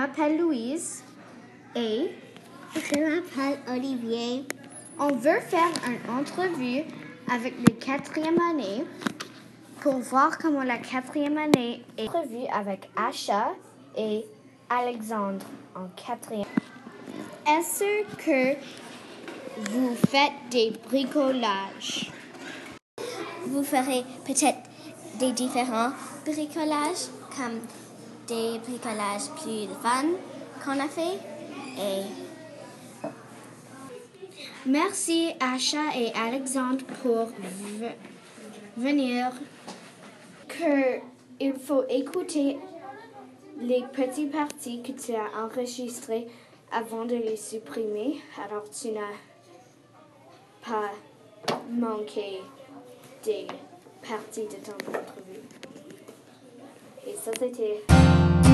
m'appelle Louise et je m'appelle Olivier. On veut faire une entrevue avec les quatrième année pour voir comment la quatrième année est entrevue avec Asha et Alexandre en quatrième. Est-ce que vous faites des bricolages? Vous ferez peut-être des différents bricolages, comme des bricolages plus fun qu'on a fait. Et merci Asha et Alexandre pour venir. Il faut écouter les petites parties que tu as enregistrées avant de les supprimer. Alors tu n'as pas manqué des parties de ton entrevue. Et ça c'était...